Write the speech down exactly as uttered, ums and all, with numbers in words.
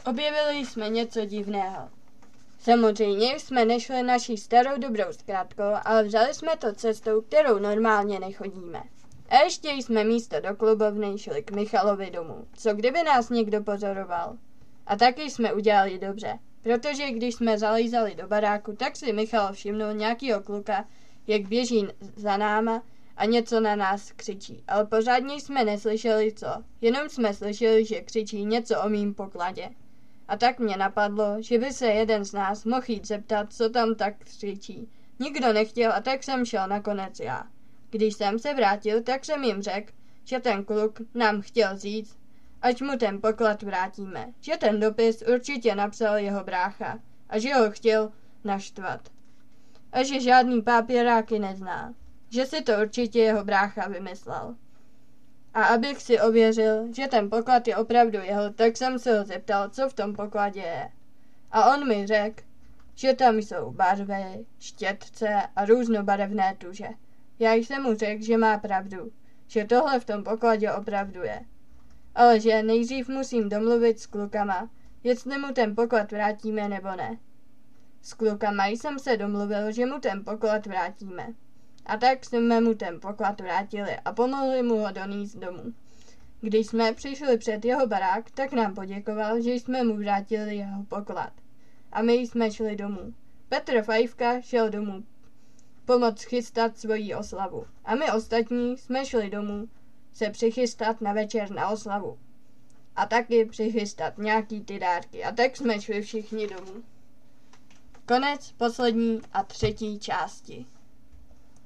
Objevili jsme něco divného. Samozřejmě jsme nešli naší starou dobrou zkratkou, ale vzali jsme to cestou, kterou normálně nechodíme. A ještě jsme místo do klubovny šli k Michalovi domů, co kdyby nás někdo pozoroval. A taky jsme udělali dobře, protože když jsme zalízali do baráku, tak si Michal všimnul nějakýho kluka, jak běží za náma a něco na nás křičí. Ale pořádně jsme neslyšeli co, jenom jsme slyšeli, že křičí něco o mým pokladě. A tak mě napadlo, že by se jeden z nás mohl jít zeptat, co tam tak křičí. Nikdo nechtěl a tak jsem šel nakonec já. Když jsem se vrátil, tak jsem jim řekl, že ten kluk nám chtěl říct, ať mu ten poklad vrátíme. Že ten dopis určitě napsal jeho brácha a že ho chtěl naštvat. A že žádný papíráky nezná. Že si to určitě jeho brácha vymyslel. A abych si ověřil, že ten poklad je opravdu jeho, tak jsem se ho zeptal, co v tom pokladě je. A on mi řekl, že tam jsou barvy, štětce a různobarevné tuže. Já jsem mu řekl, že má pravdu, že tohle v tom pokladě opravdu je. Ale že nejdřív musím domluvit s klukama, jestli mu ten poklad vrátíme nebo ne. S klukama jsem se domluvil, že mu ten poklad vrátíme. A tak jsme mu ten poklad vrátili a pomohli mu ho donést domů. Když jsme přišli před jeho barák, tak nám poděkoval, že jsme mu vrátili jeho poklad. A my jsme šli domů. Petr Fajfka šel domů pomoct chystat svoji oslavu. A my ostatní jsme šli domů se přichystat na večer na oslavu. A taky přichystat nějaký ty dárky. A tak jsme šli všichni domů. Konec poslední a třetí části.